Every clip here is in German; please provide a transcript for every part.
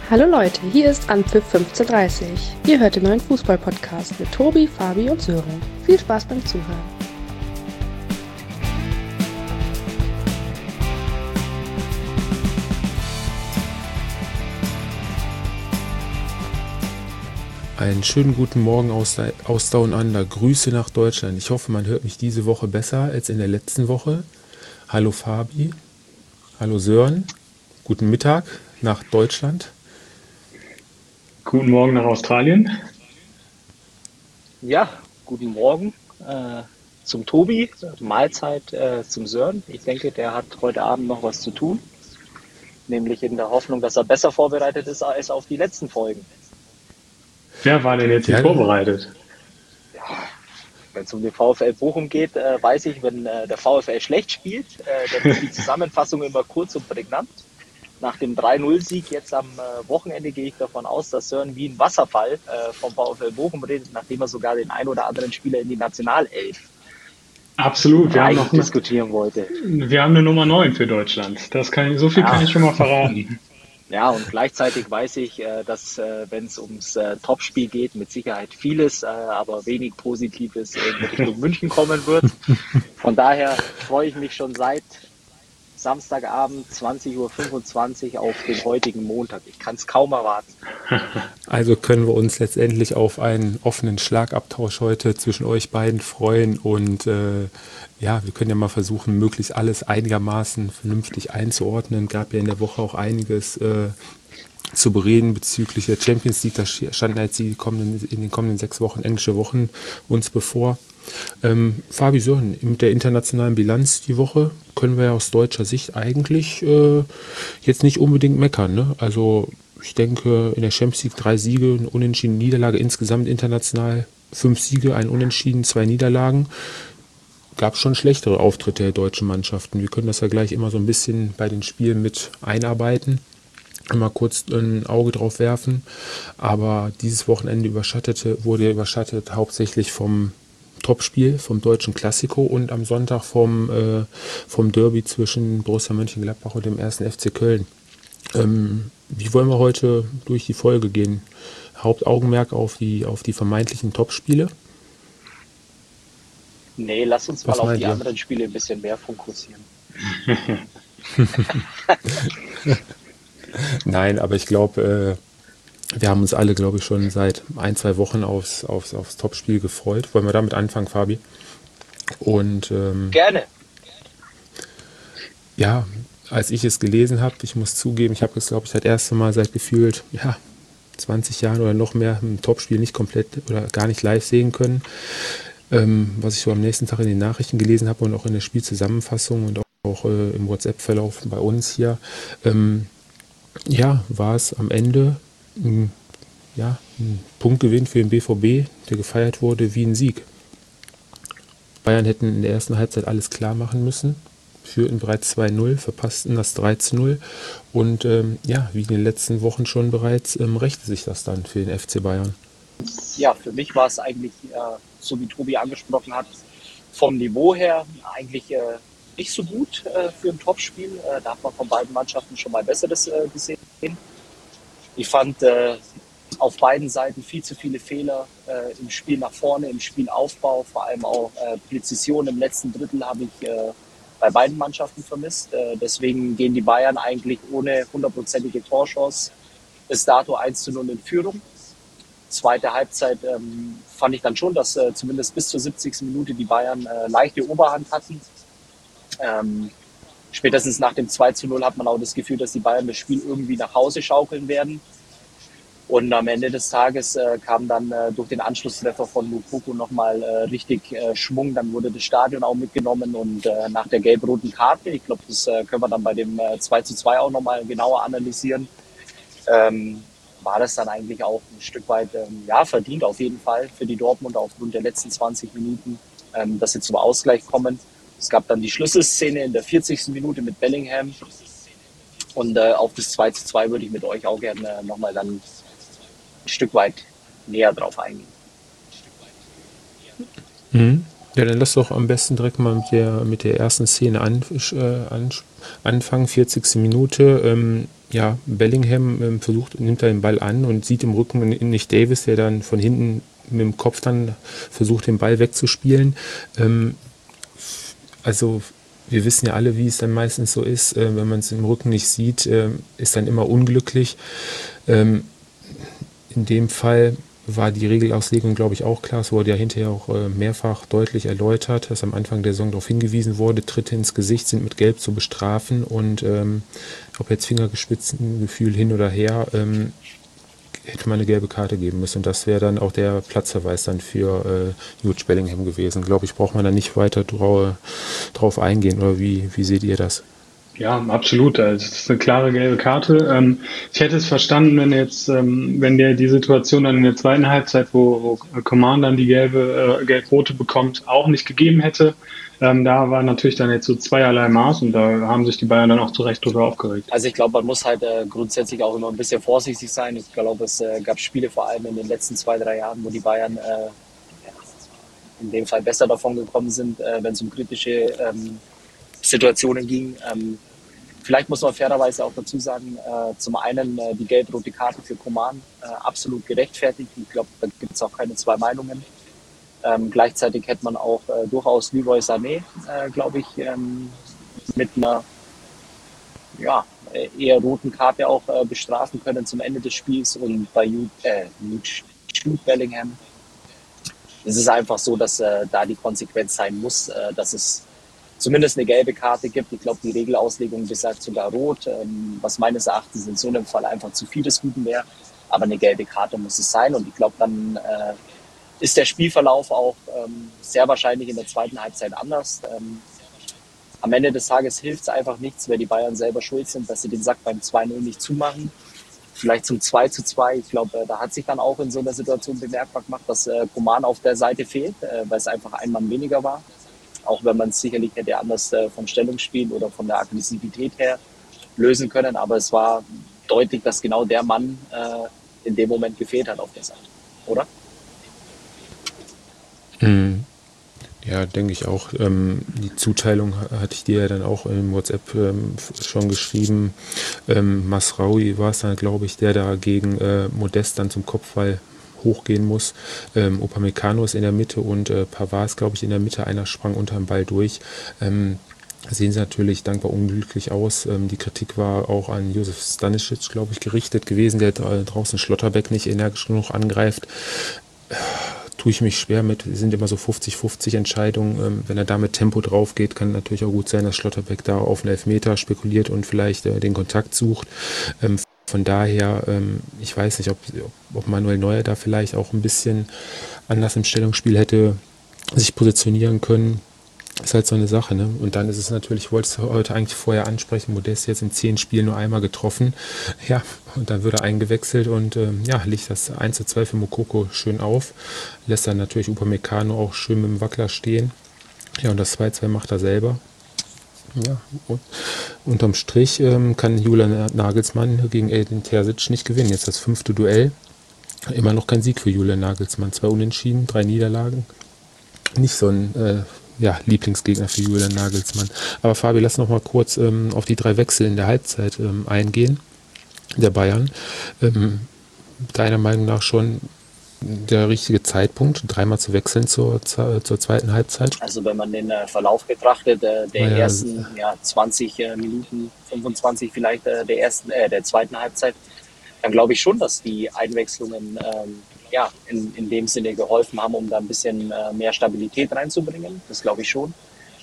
Hallo Leute, hier ist Anpfiff 15:30. Ihr hört den neuen Fußball-Podcast mit Tobi, Fabi und Sören. Viel Spaß beim Zuhören. Einen schönen guten Morgen aus Down Under. Grüße nach Deutschland. Ich hoffe, man hört mich diese Woche besser als in der letzten Woche. Hallo Fabi. Hallo Sören. Guten Mittag nach Deutschland. Guten Morgen nach Australien. Ja, guten Morgen zum Tobi, Mahlzeit zum Sören. Ich denke, der hat heute Abend noch was zu tun, nämlich in der Hoffnung, dass er besser vorbereitet ist als auf die letzten Folgen. Wer war denn jetzt nicht vorbereitet? Ja, wenn es um den VfL Bochum geht, weiß ich, wenn der VfL schlecht spielt, dann ist die Zusammenfassung immer kurz und prägnant. Nach dem 3-0-Sieg jetzt am Wochenende gehe ich davon aus, dass Sören wie ein Wasserfall vom VfL Bochum redet, nachdem er sogar den ein oder anderen Spieler in die Nationalelf Absolut, wir haben diskutieren wollte. Wir haben eine Nummer 9 für Deutschland. So viel kann ich schon mal verraten. Ja, und gleichzeitig weiß ich, dass, wenn es ums Topspiel geht, mit Sicherheit vieles, aber wenig Positives in Richtung München kommen wird. Von daher freue ich mich schon seit Samstagabend 20:25 Uhr auf den heutigen Montag. Ich kann es kaum erwarten. Also können wir uns letztendlich auf einen offenen Schlagabtausch heute zwischen euch beiden freuen und wir können ja mal versuchen, möglichst alles einigermaßen vernünftig einzuordnen. Gab ja in der Woche auch einiges zu bereden bezüglich der Champions League. Da standen jetzt in den kommenden 6 Wochen englische Wochen uns bevor. Fabi, Sören, mit der internationalen Bilanz die Woche können wir ja aus deutscher Sicht eigentlich jetzt nicht unbedingt meckern. Ne? Also ich denke, in der Champions League 3 Siege, eine unentschiedene Niederlage, insgesamt international 5 Siege, ein Unentschieden, 2 Niederlagen. Gab schon schlechtere Auftritte der deutschen Mannschaften. Wir können das ja gleich immer so ein bisschen bei den Spielen mit einarbeiten. Mal kurz ein Auge drauf werfen. Aber dieses Wochenende wurde überschattet hauptsächlich vom Topspiel, vom deutschen Klassiko und am Sonntag vom Derby zwischen Borussia Mönchengladbach und dem 1. FC Köln. Wie wollen wir heute durch die Folge gehen? Hauptaugenmerk auf die vermeintlichen Topspiele? Nee, lass uns mal auf die anderen Spiele ein bisschen mehr fokussieren. Nein, aber ich glaube, wir haben uns alle, glaube ich, schon seit 1-2 Wochen aufs Topspiel gefreut. Wollen wir damit anfangen, Fabi? Und gerne. Ja, als ich es gelesen habe, ich muss zugeben, ich habe es, glaube ich, das erste Mal seit gefühlt 20 Jahren oder noch mehr ein Topspiel nicht komplett oder gar nicht live sehen können. Was ich so am nächsten Tag in den Nachrichten gelesen habe und auch in der Spielzusammenfassung und auch im WhatsApp-Verlauf bei uns hier, war es am Ende ein Punktgewinn für den BVB, der gefeiert wurde wie ein Sieg. Bayern hätten in der ersten Halbzeit alles klar machen müssen, führten bereits 2-0, verpassten das 3-0 und wie in den letzten Wochen schon bereits, rächte sich das dann für den FC Bayern. Ja, für mich war es eigentlich, so wie Tobi angesprochen hat, vom Niveau her eigentlich nicht so gut für ein Topspiel. Da hat man von beiden Mannschaften schon mal Besseres gesehen. Ich fand auf beiden Seiten viel zu viele Fehler im Spiel nach vorne, im Spielaufbau, vor allem auch Präzision im letzten Drittel habe ich bei beiden Mannschaften vermisst. Deswegen gehen die Bayern eigentlich ohne 100%ige Torchance bis dato 1-0 in Führung. Zweite Halbzeit fand ich dann schon, dass zumindest bis zur 70. Minute die Bayern leichte Oberhand hatten. Spätestens nach dem 2-0 hat man auch das Gefühl, dass die Bayern das Spiel irgendwie nach Hause schaukeln werden. Und am Ende des Tages kam dann durch den Anschlusstreffer von Moukoko nochmal richtig Schwung. Dann wurde das Stadion auch mitgenommen und nach der gelb-roten Karte, ich glaube, das können wir dann bei dem 2-2 auch nochmal genauer analysieren, war das dann eigentlich auch ein Stück weit verdient auf jeden Fall für die Dortmunder aufgrund der letzten 20 Minuten, dass sie zum Ausgleich kommen. Es gab dann die Schlüsselszene in der 40. Minute mit Bellingham und auf das 2-2 würde ich mit euch auch gerne nochmal dann ein Stück weit näher drauf eingehen. Ja, dann lass doch am besten direkt mal mit der ersten Szene anfangen, 40. Minute. ja, Bellingham nimmt da den Ball an und sieht im Rücken nicht Davis, der dann von hinten mit dem Kopf dann versucht, den Ball wegzuspielen. Also wir wissen ja alle, wie es dann meistens so ist, wenn man es im Rücken nicht sieht, ist dann immer unglücklich. In dem Fall war die Regelauslegung, glaube ich, auch klar. Es wurde ja hinterher auch mehrfach deutlich erläutert, dass am Anfang der Saison darauf hingewiesen wurde, Tritte ins Gesicht sind mit Gelb zu bestrafen und ob jetzt Fingerspitzengefühl hin oder her, hätte man eine gelbe Karte geben müssen. Und das wäre dann auch der Platzverweis dann für Jude Bellingham gewesen. Glaube ich, braucht man da nicht weiter drauf eingehen. Oder wie seht ihr das? Ja, absolut. Also, es ist eine klare gelbe Karte. Ich hätte es verstanden, wenn der die Situation dann in der zweiten Halbzeit, wo Coman dann die gelb-rote bekommt, auch nicht gegeben hätte. Da war natürlich dann jetzt so zweierlei Maß und da haben sich die Bayern dann auch zu Recht drüber aufgeregt. Also ich glaube, man muss halt grundsätzlich auch immer ein bisschen vorsichtig sein. Ich glaube, es gab Spiele vor allem in den letzten 2, 3 Jahren, wo die Bayern in dem Fall besser davon gekommen sind, wenn es um kritische Situationen ging. Vielleicht muss man fairerweise auch dazu sagen, zum einen die gelb-rote Karte für Coman absolut gerechtfertigt. Ich glaube, da gibt es auch keine zwei Meinungen. Gleichzeitig hätte man auch durchaus Leroy Sané, glaube ich, mit einer eher roten Karte auch bestrafen können zum Ende des Spiels. Und bei Jude Bellingham ist es einfach so, dass da die Konsequenz sein muss, dass es zumindest eine gelbe Karte gibt. Ich glaube, die Regelauslegung besagt sogar rot, was meines Erachtens in so einem Fall einfach zu viel des Guten wäre. Aber eine gelbe Karte muss es sein. Und ich glaube, dann ist der Spielverlauf auch sehr wahrscheinlich in der zweiten Halbzeit anders. Am Ende des Tages hilft es einfach nichts, weil die Bayern selber schuld sind, dass sie den Sack beim 2-0 nicht zumachen. Vielleicht zum 2-2. Ich glaube, da hat sich dann auch in so einer Situation bemerkbar gemacht, dass Coman auf der Seite fehlt, weil es einfach ein Mann weniger war. Auch wenn man es sicherlich hätte anders vom Stellungsspiel oder von der Aggressivität her lösen können. Aber es war deutlich, dass genau der Mann in dem Moment gefehlt hat auf der Seite. Oder? Ja, denke ich auch. Die Zuteilung hatte ich dir ja dann auch im WhatsApp schon geschrieben. Masraoui war es dann, glaube ich, der da gegen Modest dann zum Kopfball hochgehen muss. Upamecano ist in der Mitte und Pavard ist, glaube ich, in der Mitte. Einer sprang unter dem Ball durch. Sehen sie natürlich dankbar unglücklich aus. Die Kritik war auch an Josef Stanisic, glaube ich, gerichtet gewesen, der draußen Schlotterbeck nicht energisch genug angreift. Tue ich mich schwer mit, sind immer so 50-50 Entscheidungen. Wenn er da mit Tempo drauf geht, kann natürlich auch gut sein, dass Schlotterbeck da auf einen Elfmeter spekuliert und vielleicht den Kontakt sucht. Von daher, ich weiß nicht, ob Manuel Neuer da vielleicht auch ein bisschen anders im Stellungsspiel hätte sich positionieren können. Ist halt so eine Sache, ne? Und dann ist es natürlich, ich wollte es heute eigentlich vorher ansprechen, Modest jetzt in 10 Spielen nur einmal getroffen. Ja, und dann wird er eingewechselt und legt das 1:2 für Moukoko schön auf. Lässt dann natürlich Upamecano auch schön mit dem Wackler stehen. Ja, und das 2:2 macht er selber. Ja, und unterm Strich kann Julian Nagelsmann gegen Edin Terzic nicht gewinnen. Jetzt das 5. Duell. Immer noch kein Sieg für Julian Nagelsmann. 2 Unentschieden, 3 Niederlagen. Nicht so ein Lieblingsgegner für Julian Nagelsmann. Aber Fabi, lass noch mal kurz auf die 3 Wechsel in der Halbzeit eingehen, der Bayern. Deiner Meinung nach schon der richtige Zeitpunkt, 3-mal zu wechseln zur zweiten Halbzeit? Also wenn man den Verlauf betrachtet, der ersten 20 Minuten, 25 vielleicht der zweiten Halbzeit, dann glaube ich schon, dass die Einwechslungen in dem Sinne geholfen haben, um da ein bisschen mehr Stabilität reinzubringen. Das glaube ich schon.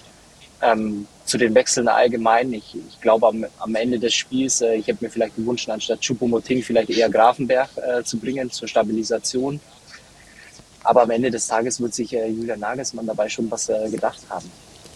Zu den Wechseln allgemein, ich glaube am Ende des Spiels, ich hätte mir vielleicht gewünscht, anstatt Choupo-Moting vielleicht eher Grafenberg zu bringen zur Stabilisation. Aber am Ende des Tages wird sich Julian Nagelsmann dabei schon was gedacht haben.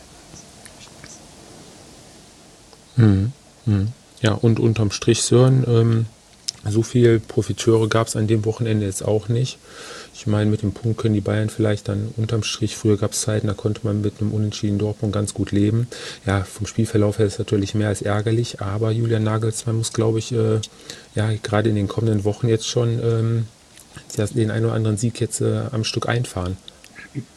Ja, und unterm Strich, Sören, so viele Profiteure gab es an dem Wochenende jetzt auch nicht. Ich meine, mit dem Punkt können die Bayern vielleicht dann unterm Strich, früher gab es Zeiten, da konnte man mit einem unentschiedenen Dortmund ganz gut leben. Ja, vom Spielverlauf her ist es natürlich mehr als ärgerlich, aber Julian Nagelsmann muss, glaube ich, gerade in den kommenden Wochen jetzt schon den einen oder anderen Sieg jetzt am Stück einfahren.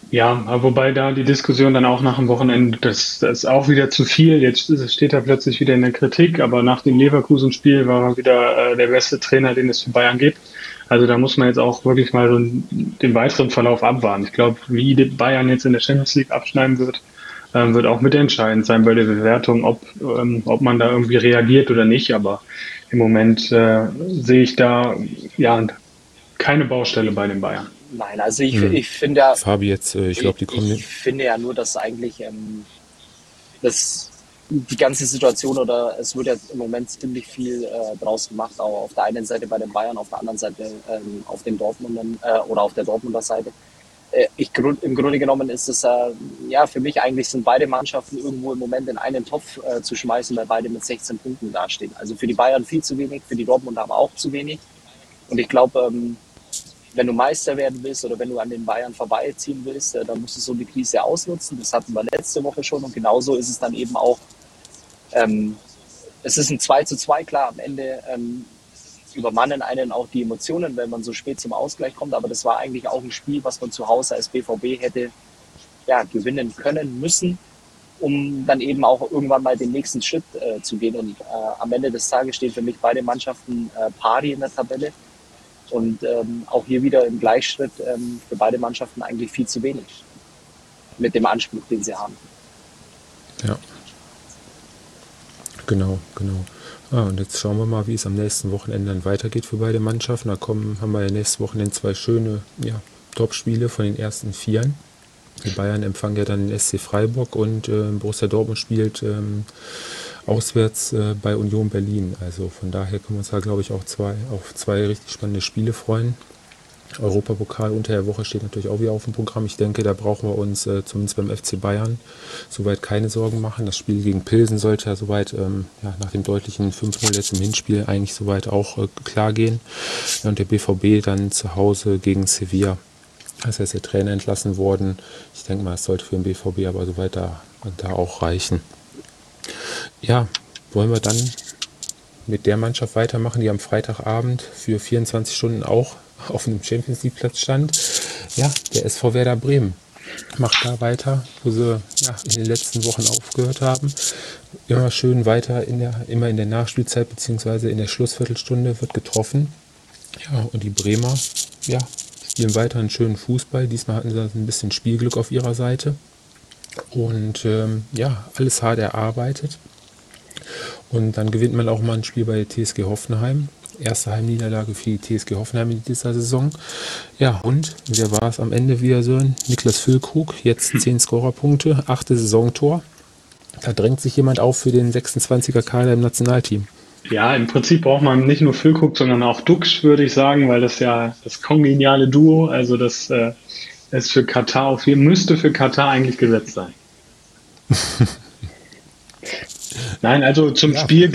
Ja, aber wobei da die Diskussion dann auch nach dem Wochenende, das ist auch wieder zu viel. Steht er plötzlich wieder in der Kritik, aber nach dem Leverkusen-Spiel war er wieder der beste Trainer, den es für Bayern gibt. Also da muss man jetzt auch wirklich mal so den weiteren Verlauf abwarten. Ich glaube, wie die Bayern jetzt in der Champions League abschneiden wird, wird auch mitentscheidend sein bei der Bewertung, ob man da irgendwie reagiert oder nicht. Aber im Moment sehe ich da ja keine Baustelle bei den Bayern. Nein, also Hm. ich finde ja, Fabi jetzt, ich glaube, die kommen ich finde ja nur, dass eigentlich das, die ganze Situation oder es wird ja im Moment ziemlich viel draus gemacht, auch auf der einen Seite bei den Bayern, auf der anderen Seite auf den Dortmundern oder auf der Dortmunder Seite. Im Grunde genommen ist es ja für mich eigentlich sind beide Mannschaften irgendwo im Moment in einen Topf zu schmeißen, weil beide mit 16 Punkten dastehen. Also für die Bayern viel zu wenig, für die Dortmunder aber auch zu wenig. Und ich glaube, wenn du Meister werden willst oder wenn du an den Bayern vorbeiziehen willst, dann musst du so eine Krise ausnutzen. Das hatten wir letzte Woche schon und genauso ist es dann eben auch. Ähm, Es ist ein 2:2, klar, am Ende übermannen einen auch die Emotionen, wenn man so spät zum Ausgleich kommt, aber das war eigentlich auch ein Spiel, was man zu Hause als BVB hätte ja, gewinnen können müssen, um dann eben auch irgendwann mal den nächsten Schritt zu gehen. Und am Ende des Tages stehen für mich beide Mannschaften pari in der Tabelle. Und auch hier wieder im Gleichschritt für beide Mannschaften eigentlich viel zu wenig mit dem Anspruch, den sie haben. ja, genau. Und jetzt schauen wir mal, wie es am nächsten Wochenende dann weitergeht für beide Mannschaften. Haben wir ja nächstes Wochenende zwei schöne, ja, Top-Spiele von den ersten Vieren. Die Bayern empfangen ja dann den SC Freiburg und Borussia Dortmund spielt auswärts bei Union Berlin. Also von daher können wir uns da, glaube ich, auch auf zwei richtig spannende Spiele freuen. Europapokal unter der Woche steht natürlich auch wieder auf dem Programm. Ich denke, da brauchen wir uns zumindest beim FC Bayern soweit keine Sorgen machen. Das Spiel gegen Pilsen sollte ja soweit ja, nach dem deutlichen 5:0 jetzt im Hinspiel eigentlich soweit auch klar gehen. Ja, und der BVB dann zu Hause gegen Sevilla. Das heißt, der Trainer entlassen worden. Ich denke mal, es sollte für den BVB aber soweit da auch reichen. Ja, wollen wir dann mit der Mannschaft weitermachen, die am Freitagabend für 24 Stunden auch auf einem Champions League Platz stand. Ja, der SV Werder Bremen macht da weiter, wo sie ja, in den letzten Wochen aufgehört haben. Immer schön weiter immer in der Nachspielzeit bzw. in der Schlussviertelstunde wird getroffen. Ja, und die Bremer, ja, spielen weiter einen schönen Fußball. Diesmal hatten sie ein bisschen Spielglück auf ihrer Seite. Und ja, alles hart erarbeitet. Und dann gewinnt man auch mal ein Spiel bei der TSG Hoffenheim. Erste Heimniederlage für die TSG Hoffenheim in dieser Saison. Ja, und wer war es am Ende wieder so? Niklas Füllkrug, jetzt 10 Scorerpunkte, 8. Saisontor. Da drängt sich jemand auf für den 26er Kader im Nationalteam. Ja, im Prinzip braucht man nicht nur Füllkrug, sondern auch Dux, würde ich sagen, weil das ja das kongeniale Duo, also das ist für Katar müsste für Katar eigentlich gesetzt sein. Nein, also zum Ja, Spiel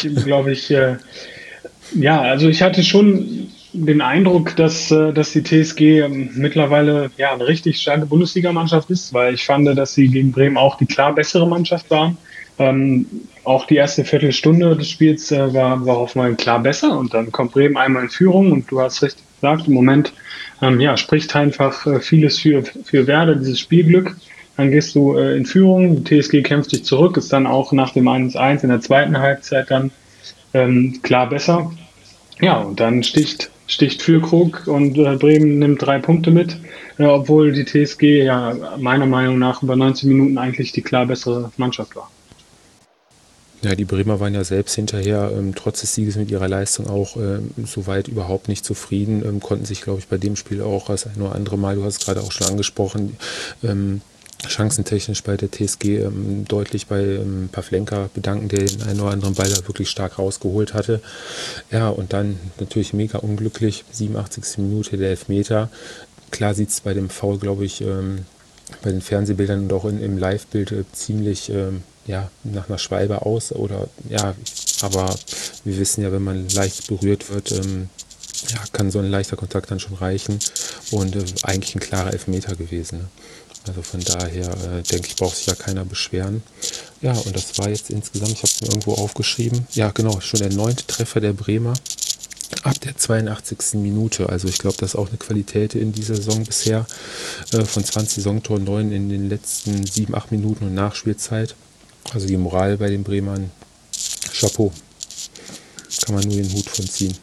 ja, also ich hatte schon den Eindruck, dass die TSG mittlerweile ja eine richtig starke Bundesligamannschaft ist, weil ich fand, dass sie gegen Bremen auch die klar bessere Mannschaft waren. Ähm, Auch die erste Viertelstunde des Spiels war Hoffenheim klar besser und dann kommt Bremen einmal in Führung und du hast richtig gesagt, im Moment ja, spricht einfach vieles für Werder, dieses Spielglück. Dann gehst du in Führung, die TSG kämpft sich zurück, ist dann auch nach dem 1:1 in der zweiten Halbzeit dann klar besser. Ja, und dann sticht Füllkrug und Bremen nimmt 3 Punkte mit, obwohl die TSG ja meiner Meinung nach über 90 Minuten eigentlich die klar bessere Mannschaft war. ja, die Bremer waren ja selbst hinterher, trotz des Sieges mit ihrer Leistung auch soweit überhaupt nicht zufrieden, konnten sich, glaube ich, bei dem Spiel auch das ein oder andere Mal, du hast es gerade auch schon angesprochen, chancentechnisch bei der TSG deutlich bei Pavlenka bedanken, der den einen oder anderen Ball da wirklich stark rausgeholt hatte. Ja, und dann natürlich mega unglücklich, 87. Minute der Elfmeter. Klar sieht es bei dem Foul, glaube ich, bei den Fernsehbildern und auch im Live-Bild ziemlich ja, nach einer Schwalbe aus. Oder ja, aber wir wissen ja, wenn man leicht berührt wird, ja, kann so ein leichter Kontakt dann schon reichen. Und eigentlich ein klarer Elfmeter gewesen. Ne? Also von daher denke ich, braucht sich ja keiner beschweren. Ja, und das war jetzt insgesamt, ich habe es mir irgendwo aufgeschrieben, ja genau, schon der 9. Treffer der Bremer. ab der 82. Minute. Also ich glaube, das ist auch eine Qualität in dieser Saison bisher. Von 20 Saisontoren 9 in den letzten 7, 8 Minuten und Nachspielzeit. Also die Moral bei den Bremern, Chapeau. Kann man nur den Hut von ziehen.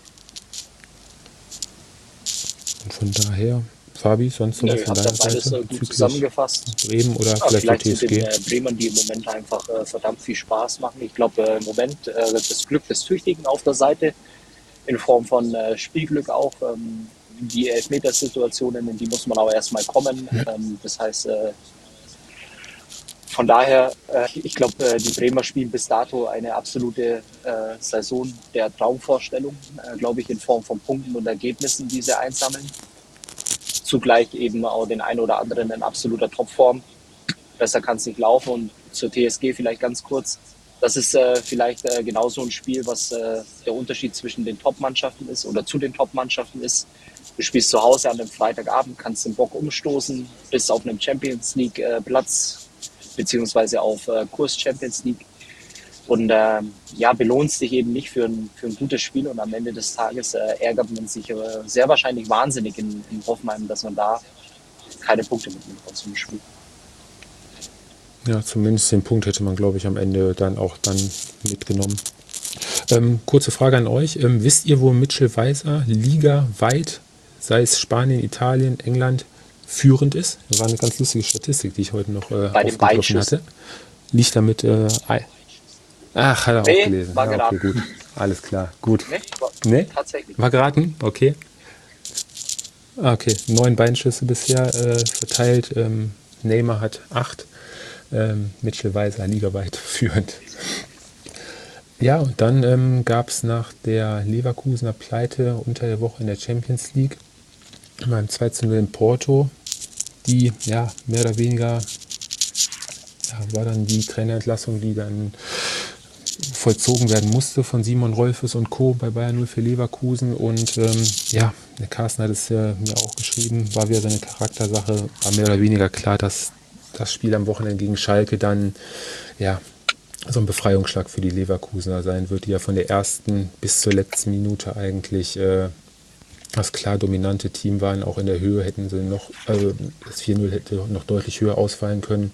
Und von daher, Fabi, sonst noch was von deiner Seite? Gut zusammengefasst. Bremen oder Vielleicht vielleicht zu TSG? den Bremern, die im Moment einfach verdammt viel Spaß machen. Ich glaube, im Moment das Glück des Tüchtigen auf der Seite in Form von Spielglück auch. Die Elfmetersituationen, in die muss man aber erstmal kommen. Das heißt, von daher, ich glaube, die Bremer spielen bis dato eine absolute Saison der Traumvorstellung, glaube ich, in Form von Punkten und Ergebnissen, die sie einsammeln. Zugleich eben auch den einen oder anderen in absoluter Topform. Besser kann es nicht laufen. Und zur TSG vielleicht ganz kurz. Das ist vielleicht genauso ein Spiel, was der Unterschied zwischen den Top-Mannschaften ist oder zu den Top-Mannschaften ist. Du spielst zu Hause an einem Freitagabend, kannst den Bock umstoßen, bist auf einem Champions League Platz beziehungsweise auf Kurs Champions League und belohnst dich eben nicht für ein gutes Spiel und am Ende des Tages ärgert man sich sehr wahrscheinlich wahnsinnig in Hoffenheim, dass man da keine Punkte mitnimmt aus dem Spiel. Ja, zumindest den Punkt hätte man, glaube ich, am Ende dann mitgenommen. Kurze Frage an euch. Wisst ihr, wo Mitchell Weiser ligaweit, sei es Spanien, Italien, England, führend ist? Das war eine ganz lustige Statistik, die ich heute noch aufgegriffen hatte. Liegt damit Ach, hat er auch gelesen. War ja, okay, geraten. gut. Alles klar, gut. Nee? Tatsächlich. War geraten? Okay. Okay, 9 Beinschüsse bisher verteilt. Neymar hat 8. Mitchell Weiser ligaweit führend. Ja, und dann gab es nach der Leverkusener Pleite unter der Woche in der Champions League beim 2:0 in Porto, die ja mehr oder weniger war dann die Trainerentlassung, die dann vollzogen werden musste von Simon Rolfes und Co. bei Bayern 0 für Leverkusen. Und der Carsten hat es mir auch geschrieben, war wieder seine Charaktersache, war mehr oder weniger klar, dass das Spiel am Wochenende gegen Schalke dann so ein Befreiungsschlag für die Leverkusener sein wird, die ja von der ersten bis zur letzten Minute eigentlich das klar dominante Team waren. Auch in der Höhe hätten sie das 4:0 hätte noch deutlich höher ausfallen können.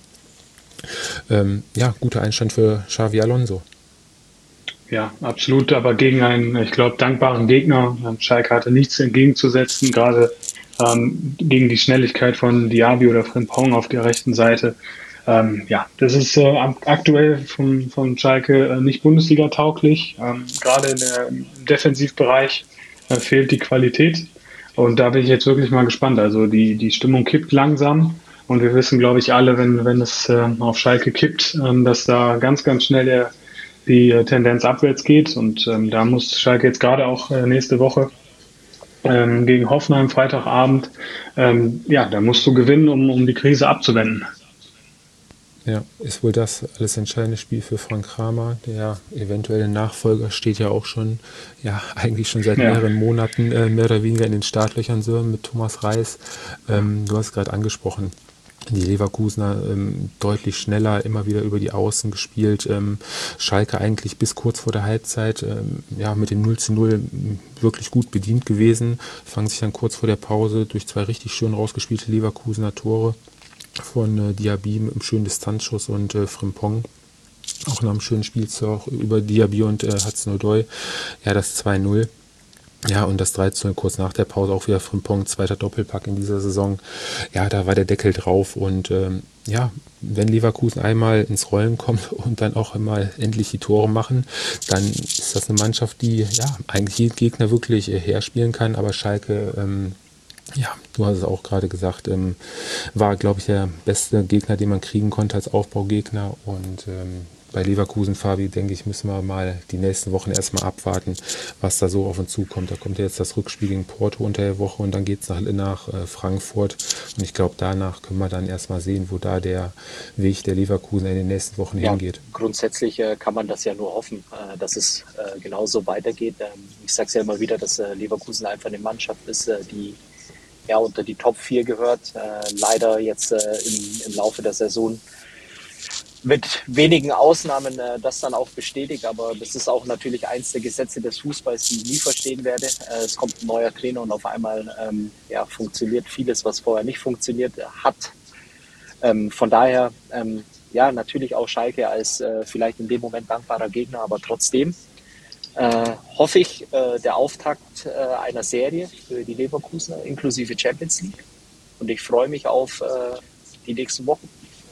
Guter Einstand für Xavi Alonso. Ja, absolut, aber gegen einen, ich glaube, dankbaren Gegner. Schalke hatte nichts entgegenzusetzen, gerade gegen die Schnelligkeit von Diaby oder Frimpong auf der rechten Seite. Das ist aktuell von Schalke nicht Bundesliga tauglich. Gerade im Defensivbereich fehlt die Qualität. Und da bin ich jetzt wirklich mal gespannt. Also die Stimmung kippt langsam. Und wir wissen, glaube ich, alle, wenn es auf Schalke kippt, dass da ganz, ganz schnell die Tendenz abwärts geht. Und da muss Schalke jetzt gerade auch nächste Woche gegen Hoffenheim Freitagabend, da musst du gewinnen, um die Krise abzuwenden. Ja, ist wohl das alles entscheidende Spiel für Frank Kramer. Der eventuelle Nachfolger steht ja auch schon, eigentlich schon seit mehreren Monaten mehr oder weniger in den Startlöchern mit Thomas Reis. Du hast es gerade angesprochen. Die Leverkusener deutlich schneller, immer wieder über die Außen gespielt. Schalke eigentlich bis kurz vor der Halbzeit mit dem 0:0 wirklich gut bedient gewesen. Fangen sich dann kurz vor der Pause durch 2 richtig schön rausgespielte Leverkusener Tore von Diaby mit einem schönen Distanzschuss und Frimpong. Auch nach einem schönen Spielzug über Diaby und Hudson-Odoi. Ja, das 2:0. Ja, und das 3:0 kurz nach der Pause auch wieder Frimpong, zweiter Doppelpack in dieser Saison. Ja, da war der Deckel drauf und wenn Leverkusen einmal ins Rollen kommt und dann auch einmal endlich die Tore machen, dann ist das eine Mannschaft, die eigentlich jeden Gegner wirklich herspielen kann, aber Schalke, du hast es auch gerade gesagt, war, glaube ich, der beste Gegner, den man kriegen konnte als Aufbaugegner und bei Leverkusen, Fabi, denke ich, müssen wir mal die nächsten Wochen erstmal abwarten, was da so auf uns zukommt. Da kommt ja jetzt das Rückspiel gegen Porto unter der Woche und dann geht es nach Frankfurt. Und ich glaube, danach können wir dann erstmal sehen, wo da der Weg der Leverkusen in den nächsten Wochen hingeht. Grundsätzlich kann man das ja nur hoffen, dass es genauso weitergeht. Ich sage es ja immer wieder, dass Leverkusen einfach eine Mannschaft ist, die unter die Top 4 gehört. Leider jetzt im Laufe der Saison mit wenigen Ausnahmen das dann auch bestätigt. Aber das ist auch natürlich eins der Gesetze des Fußballs, die ich nie verstehen werde. Es kommt ein neuer Trainer und auf einmal funktioniert vieles, was vorher nicht funktioniert hat. Von daher, natürlich auch Schalke als vielleicht in dem Moment dankbarer Gegner, aber trotzdem hoffe ich, der Auftakt einer Serie für die Leverkusener inklusive Champions League. Und ich freue mich auf die nächsten Wochen.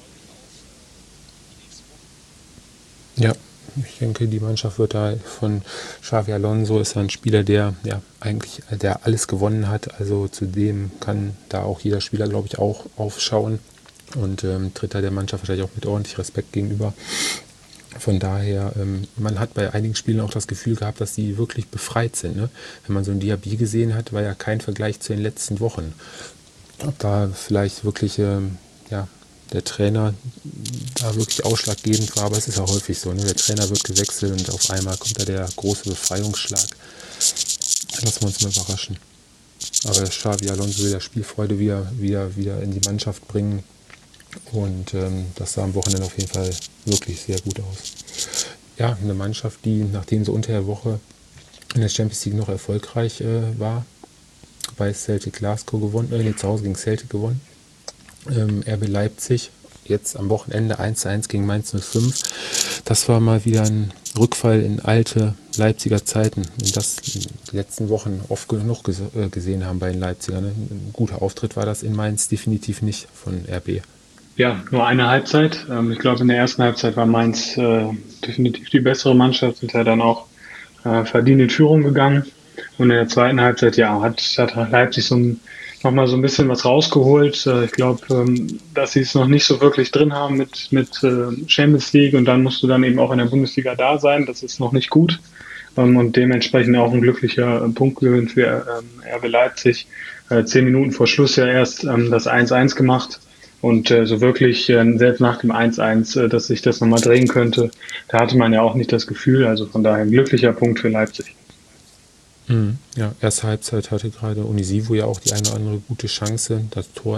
Ja, ich denke, die Mannschaft wird da von Xavi Alonso ist ein Spieler, der der alles gewonnen hat. Also zu dem kann da auch jeder Spieler, glaube ich, auch aufschauen und tritt da der Mannschaft wahrscheinlich auch mit ordentlich Respekt gegenüber. Von daher, man hat bei einigen Spielen auch das Gefühl gehabt, dass die wirklich befreit sind. Ne? Wenn man so ein Diaby gesehen hat, war ja kein Vergleich zu den letzten Wochen. Ob da vielleicht wirklich der Trainer da wirklich ausschlaggebend war, aber es ist ja häufig so. Ne? Der Trainer wird gewechselt und auf einmal kommt da der große Befreiungsschlag. Lassen wir uns mal überraschen. Aber Xavi Alonso will der Spielfreude wieder in die Mannschaft bringen. Und das sah am Wochenende auf jeden Fall wirklich sehr gut aus. Ja, eine Mannschaft, die nachdem sie unter der Woche in der Champions League noch erfolgreich war, bei Celtic Glasgow gewonnen, zu Hause gegen Celtic gewonnen. RB Leipzig, jetzt am Wochenende 1:1 gegen Mainz 05. Das war mal wieder ein Rückfall in alte Leipziger Zeiten, in das die letzten Wochen oft genug gesehen haben bei den Leipzigern. Ne? Ein guter Auftritt war das in Mainz definitiv nicht von RB. Ja, nur eine Halbzeit. Ich glaube, in der ersten Halbzeit war Mainz definitiv die bessere Mannschaft, sind ja dann auch verdient in Führung gegangen. Und in der zweiten Halbzeit, hat Leipzig nochmal so ein bisschen was rausgeholt. Ich glaube, dass sie es noch nicht so wirklich drin haben mit Champions League und dann musst du dann eben auch in der Bundesliga da sein. Das ist noch nicht gut. Und dementsprechend auch ein glücklicher Punktgewinn für RB Leipzig. 10 Minuten vor Schluss ja erst das 1:1 gemacht. Und so wirklich, selbst nach dem 1:1, dass sich das nochmal drehen könnte, da hatte man ja auch nicht das Gefühl. Also von daher ein glücklicher Punkt für Leipzig. Ja, erste Halbzeit hatte gerade Unisivo ja auch die eine oder andere gute Chance. Das Tor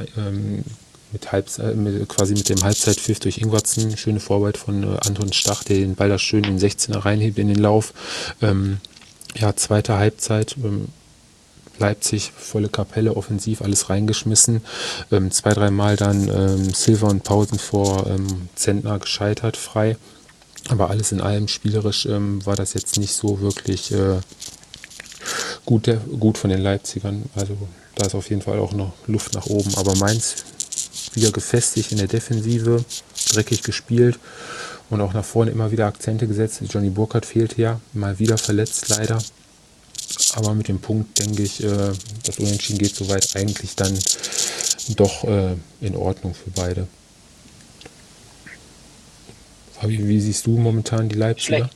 quasi mit dem Halbzeitpfiff durch Ingwertsen. Schöne Vorarbeit von Anton Stach, der den Ball da schön in den 16er reinhebt in den Lauf. Zweite Halbzeit. Leipzig, volle Kapelle, offensiv, alles reingeschmissen. 2-3 Mal dann Silva und Pausen vor Zentner gescheitert, frei. Aber alles in allem spielerisch war das jetzt nicht so wirklich gut von den Leipzigern. Also da ist auf jeden Fall auch noch Luft nach oben. Aber Mainz wieder gefestigt in der Defensive, dreckig gespielt und auch nach vorne immer wieder Akzente gesetzt. Johnny Burkhardt fehlte ja, mal wieder verletzt leider. Aber mit dem Punkt denke ich, das Unentschieden geht soweit eigentlich dann doch in Ordnung für beide. Fabi, wie siehst du momentan die Leipziger?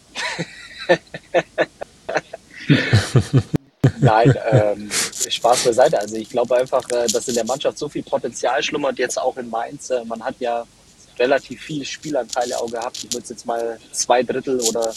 Nein, Spaß beiseite. Also ich glaube einfach, dass in der Mannschaft so viel Potenzial schlummert, jetzt auch in Mainz. Man hat ja relativ viele Spielanteile auch gehabt. Ich würde jetzt mal 2/3 oder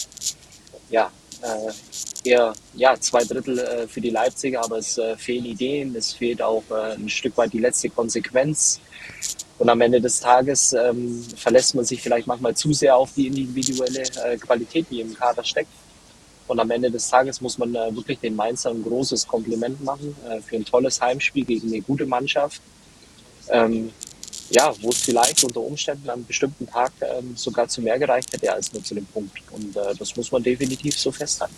eher 2/3 für die Leipziger, aber es fehlen Ideen, es fehlt auch ein Stück weit die letzte Konsequenz. Und am Ende des Tages verlässt man sich vielleicht manchmal zu sehr auf die individuelle Qualität, die im Kader steckt. Und am Ende des Tages muss man wirklich den Mainzern ein großes Kompliment machen für ein tolles Heimspiel gegen eine gute Mannschaft. Wo es vielleicht unter Umständen an einem bestimmten Tag sogar zu mehr gereicht hätte als nur zu dem Punkt. Und das muss man definitiv so festhalten.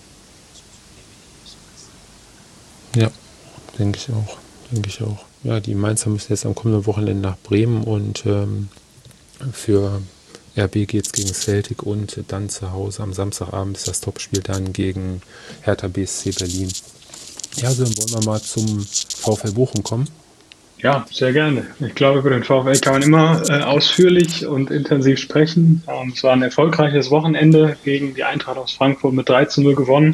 Ja, denke ich auch. Ja, die Mainzer müssen jetzt am kommenden Wochenende nach Bremen und für RB geht es gegen Celtic und dann zu Hause am Samstagabend ist das Topspiel dann gegen Hertha BSC Berlin. Ja, so, dann wollen wir mal zum VfL Bochum kommen. Ja, sehr gerne. Ich glaube, über den VfL kann man immer ausführlich und intensiv sprechen. Es war ein erfolgreiches Wochenende gegen die Eintracht aus Frankfurt mit 3:0 gewonnen.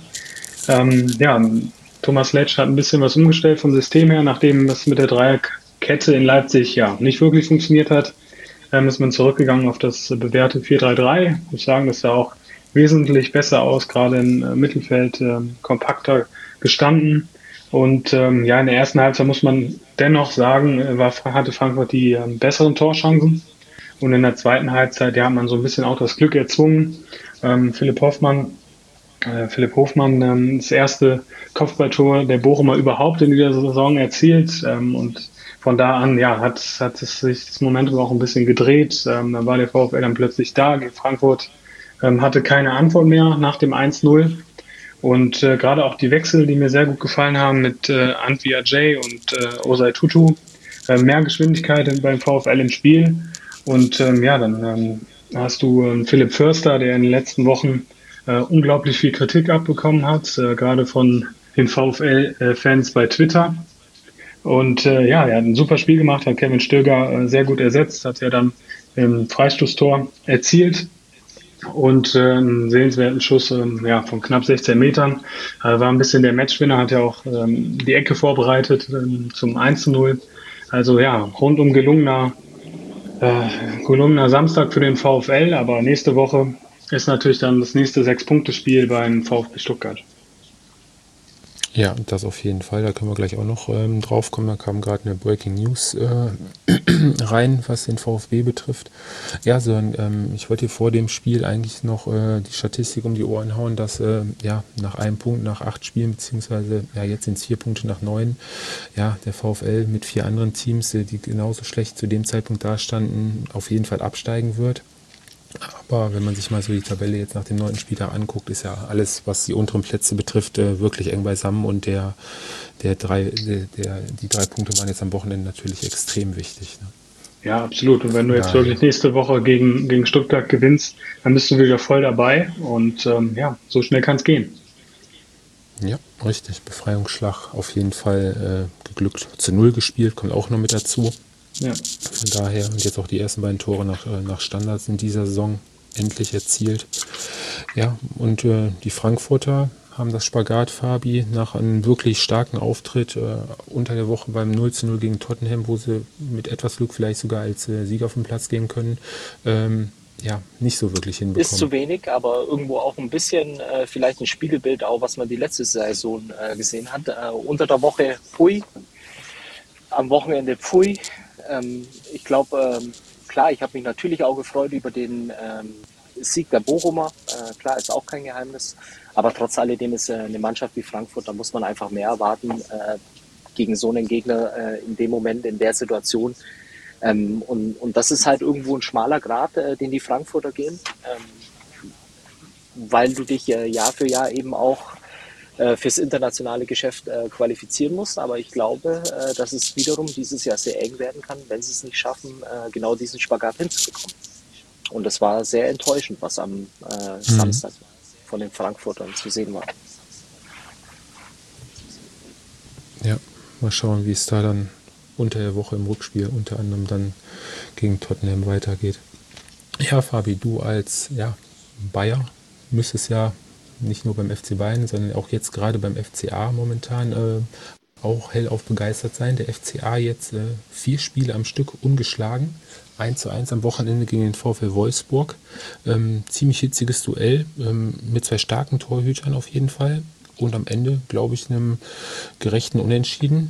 Thomas Letsch hat ein bisschen was umgestellt vom System her, nachdem das mit der Dreierkette in Leipzig nicht wirklich funktioniert hat. Ist man zurückgegangen auf das bewährte 4-3-3. Ich muss sagen, das sah auch wesentlich besser aus, gerade im Mittelfeld kompakter gestanden. Und in der ersten Halbzeit muss man dennoch sagen, hatte Frankfurt die besseren Torchancen. Und in der zweiten Halbzeit, ja, hat man so ein bisschen auch das Glück erzwungen. Philipp Hofmann, das erste Kopfballtor der Bochumer überhaupt in dieser Saison erzielt. Und von da an, ja, hat es sich das Momentum auch ein bisschen gedreht. Dann war der VfL dann plötzlich da. Frankfurt hatte keine Antwort mehr nach dem 1-0. Und gerade auch die Wechsel, die mir sehr gut gefallen haben mit Antwi Ajay und Osei Tutu, mehr Geschwindigkeit beim VfL im Spiel. Und ja, dann hast du Philipp Förster, der in den letzten Wochen unglaublich viel Kritik abbekommen hat, gerade von den VfL-Fans bei Twitter. Und ja, er hat ein super Spiel gemacht, hat Kevin Stöger sehr gut ersetzt, hat ja dann im Freistoßtor erzielt und einen sehenswerten Schuss ja, von knapp 16 Metern. War ein bisschen der Matchwinner, hat ja auch die Ecke vorbereitet zum 1-0. Also ja, rundum gelungener Samstag für den VfL, aber nächste Woche ist natürlich dann das nächste 6-Punkte-Spiel beim VfB Stuttgart. Ja, das auf jeden Fall. Da können wir gleich auch noch drauf kommen. Da kam gerade eine Breaking News rein, was den VfB betrifft. Ja, so ich wollte dir vor dem Spiel eigentlich noch die Statistik um die Ohren hauen, dass ja nach einem Punkt nach 8 Spielen, beziehungsweise ja jetzt sind es 4 Punkte nach 9, ja, der VfL mit 4 anderen Teams, die genauso schlecht zu dem Zeitpunkt dastanden, auf jeden Fall absteigen wird. Aber wenn man sich mal so die Tabelle jetzt nach dem 9. Spieltag anguckt, ist ja alles, was die unteren Plätze betrifft, wirklich eng beisammen und die 3 Punkte waren jetzt am Wochenende natürlich extrem wichtig. Ne? Ja, absolut. Und wenn du jetzt wirklich nächste Woche gegen Stuttgart gewinnst, dann bist du wieder voll dabei und ja, so schnell kann es gehen. Ja, richtig. Befreiungsschlag auf jeden Fall geglückt. Zu 0 gespielt, kommt auch noch mit dazu. Ja. Von daher, und jetzt auch die ersten beiden Tore nach Standards in dieser Saison endlich erzielt. Ja, und die Frankfurter haben das Spagat, Fabi, nach einem wirklich starken Auftritt unter der Woche beim 0-0 gegen Tottenham, wo sie mit etwas Glück vielleicht sogar als Sieger vom Platz gehen können, ja, nicht so wirklich hinbekommen. Ist zu wenig, aber irgendwo auch ein bisschen vielleicht ein Spiegelbild, auch was man die letzte Saison gesehen hat. Unter der Woche Pui, am Wochenende Pui. Ich glaube, klar, ich habe mich natürlich auch gefreut über den Sieg der Bochumer. Klar, ist auch kein Geheimnis. Aber trotz alledem ist eine Mannschaft wie Frankfurt, da muss man einfach mehr erwarten gegen so einen Gegner in dem Moment, in der Situation. Und das ist halt irgendwo ein schmaler Grat, den die Frankfurter gehen, weil du dich Jahr für Jahr eben auch fürs internationale Geschäft qualifizieren musst. Aber ich glaube, dass es wiederum dieses Jahr sehr eng werden kann, wenn sie es nicht schaffen, genau diesen Spagat hinzubekommen. Und das war sehr enttäuschend, was am Samstag von den Frankfurtern zu sehen war. Ja, mal schauen, wie es da dann unter der Woche im Rückspiel unter anderem dann gegen Tottenham weitergeht. Ja, Fabi, du als Bayer müsstest ja nicht nur beim FC Bayern, sondern auch jetzt gerade beim FCA momentan auch hellauf begeistert sein. Der FCA jetzt 4 Spiele am Stück ungeschlagen. 1:1 am Wochenende gegen den VfL Wolfsburg. Ziemlich hitziges Duell mit 2 starken Torhütern auf jeden Fall. Und am Ende, glaube ich, einem gerechten Unentschieden.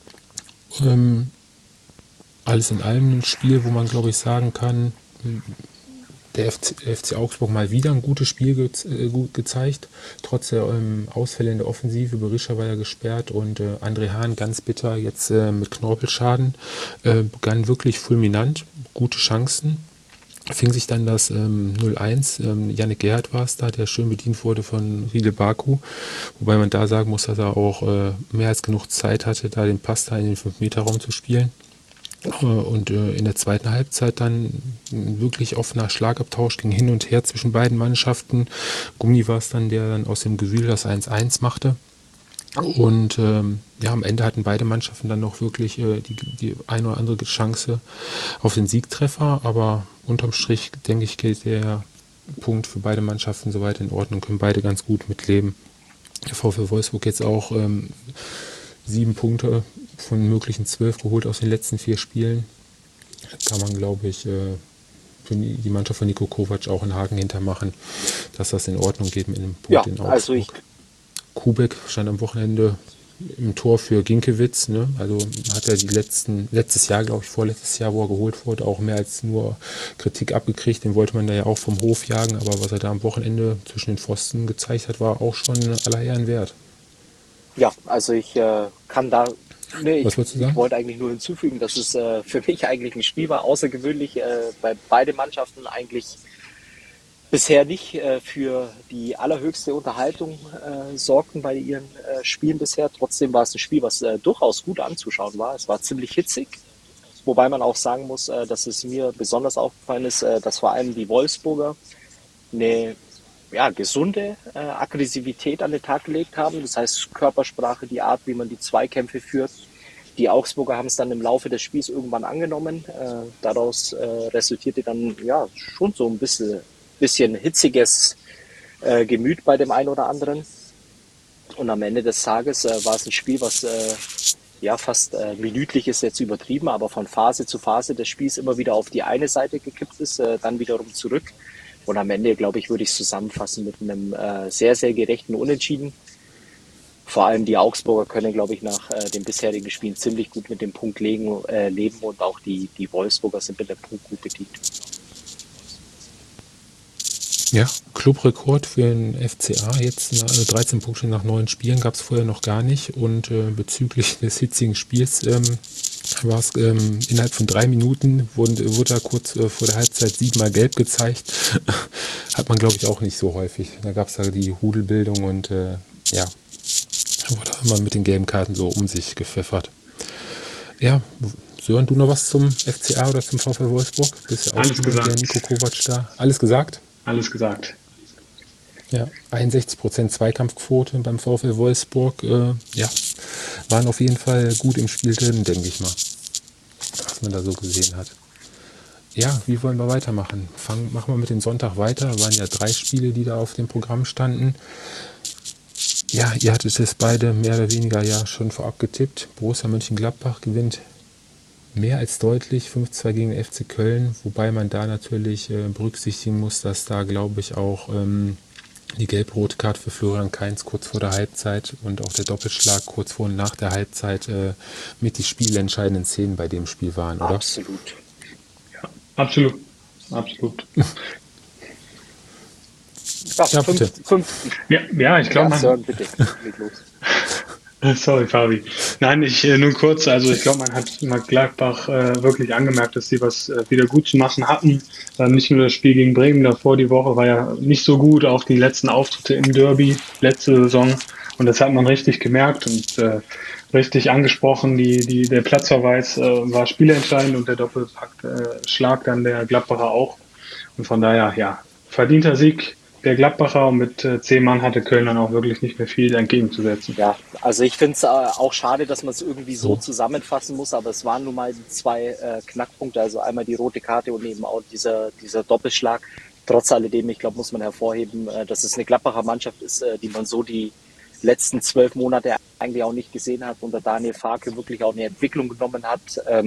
Alles in allem ein Spiel, wo man, glaube ich, sagen kann, der FC Augsburg mal wieder ein gutes Spiel gezeigt. Trotz der Ausfälle in der Offensive. Berisha war ja gesperrt und André Hahn ganz bitter jetzt mit Knorpelschaden. Begann wirklich fulminant. Gute Chancen. Fing sich dann das 0-1. Yannick Gerhardt war es da, der schön bedient wurde von Riedel Baku. Wobei man da sagen muss, dass er auch mehr als genug Zeit hatte, da den Pass da in den 5-Meter-Raum zu spielen. Und in der zweiten Halbzeit dann ein wirklich offener Schlagabtausch ging hin und her zwischen beiden Mannschaften. Gummi war es dann, der dann aus dem Gewühl das 1-1 machte. Und ja, am Ende hatten beide Mannschaften dann noch wirklich die eine oder andere Chance auf den Siegtreffer. Aber unterm Strich, denke ich, geht der Punkt für beide Mannschaften soweit in Ordnung, können beide ganz gut mitleben. Der VfL Wolfsburg jetzt auch 7 Punkte von möglichen 12 geholt aus den letzten 4 Spielen. Kann man, glaube ich, für die Mannschaft von Niko Kovac auch einen Haken hintermachen, dass das in Ordnung geht mit einem Punkt in Augsburg. Also Kubek stand am Wochenende im Tor für Ginkiewicz, ne? Also hat er letztes Jahr, glaube ich, vorletztes Jahr, wo er geholt wurde, auch mehr als nur Kritik abgekriegt. Den wollte man da ja auch vom Hof jagen, aber was er da am Wochenende zwischen den Pfosten gezeigt hat, war auch schon aller Ehren wert. Ja, also ich kann da, nee, Was wolltest du ich sagen? wollte eigentlich nur hinzufügen, dass es für mich eigentlich ein Spiel war, außergewöhnlich, bei beide Mannschaften eigentlich bisher nicht für die allerhöchste Unterhaltung sorgten bei ihren Spielen bisher. Trotzdem war es ein Spiel, was durchaus gut anzuschauen war. Es war ziemlich hitzig, wobei man auch sagen muss, dass es mir besonders aufgefallen ist, dass vor allem die Wolfsburger eine gesunde Aggressivität an den Tag gelegt haben. Das heißt, Körpersprache, die Art, wie man die Zweikämpfe führt. Die Augsburger haben es dann im Laufe des Spiels irgendwann angenommen. Daraus resultierte dann schon so ein bisschen hitziges Gemüt bei dem einen oder anderen. Und am Ende des Tages war es ein Spiel, was fast minütlich ist jetzt übertrieben, aber von Phase zu Phase des Spiels immer wieder auf die eine Seite gekippt ist, dann wiederum zurück. Und am Ende, glaube ich, würde ich es zusammenfassen mit einem sehr, sehr gerechten Unentschieden. Vor allem die Augsburger können, glaube ich, nach den bisherigen Spielen ziemlich gut mit dem Punkt leben und auch die Wolfsburger sind mit dem Punkt gut bedient. Ja, Clubrekord für den FCA, jetzt 13 Punkte nach 9 Spielen, gab es vorher noch gar nicht. Und bezüglich des hitzigen Spiels war es innerhalb von 3 Minuten, wurde da kurz vor der Halbzeit 7-mal gelb gezeigt. Hat man, glaube ich, auch nicht so häufig. Da gab es da die Rudelbildung und wurde immer mit den gelben Karten so um sich gepfeffert. Ja, Sören, du noch was zum FCA oder zum VfL Wolfsburg? Bist ja auch Alles gesagt. der Nico Kovac da. Alles gesagt? Alles gesagt. Ja, 61% Zweikampfquote beim VfL Wolfsburg. Waren auf jeden Fall gut im Spiel drin, denke ich mal. Was man da so gesehen hat. Ja, wie wollen wir weitermachen? Machen wir mit dem Sonntag weiter. Waren ja 3 Spiele, die da auf dem Programm standen. Ja, ihr hattet es beide mehr oder weniger ja schon vorab getippt. Borussia Mönchengladbach gewinnt mehr als deutlich 5-2 gegen den FC Köln, wobei man da natürlich berücksichtigen muss, dass da, glaube ich, auch die gelb-rote Karte für Florian Kainz kurz vor der Halbzeit und auch der Doppelschlag kurz vor und nach der Halbzeit mit die spielentscheidenden Szenen bei dem Spiel waren, oder? Absolut. Ja, absolut. Absolut. Ja, bitte. Ja, ich glaube, Sören, bitte, leg los. Sorry, Fabi. Nein, nur kurz. Also ich glaube, man hat Gladbach wirklich angemerkt, dass sie was wieder gut zu machen hatten. Nicht nur das Spiel gegen Bremen davor, die Woche war ja nicht so gut, auch die letzten Auftritte im Derby letzte Saison. Und das hat man richtig gemerkt und richtig angesprochen. Der Platzverweis war spielentscheidend und der Doppelpack-Schlag dann der Gladbacher auch. Und von daher, ja, verdienter Sieg der Gladbacher, und mit 10 Mann hatte Köln dann auch wirklich nicht mehr viel entgegenzusetzen. Ja, also ich finde es auch schade, dass man es irgendwie so zusammenfassen muss, aber es waren nun mal die 2 Knackpunkte, also einmal die rote Karte und eben auch dieser Doppelschlag. Trotz alledem, ich glaube, muss man hervorheben, dass es eine Gladbacher Mannschaft ist, die man so die letzten 12 Monate eigentlich auch nicht gesehen hat, unter Daniel Farke wirklich auch eine Entwicklung genommen hat.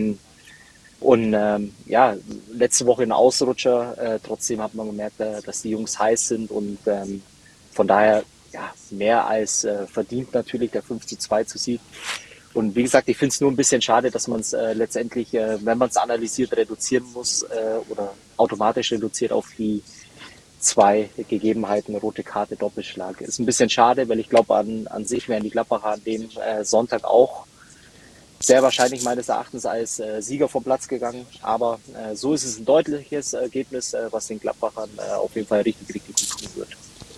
Letzte Woche ein Ausrutscher. Trotzdem hat man gemerkt, dass die Jungs heiß sind und von daher mehr als verdient natürlich der 5-2 zu Sieg. Und wie gesagt, ich finde es nur ein bisschen schade, dass man es letztendlich, wenn man es analysiert, reduzieren muss oder automatisch reduziert auf die 2 Gegebenheiten, rote Karte, Doppelschlag. Ist ein bisschen schade, weil ich glaube, an sich wären die Gladbacher an dem Sonntag auch sehr wahrscheinlich meines Erachtens als Sieger vom Platz gegangen. Aber so ist es ein deutliches Ergebnis, was den Gladbachern auf jeden Fall richtig, richtig gut tun wird.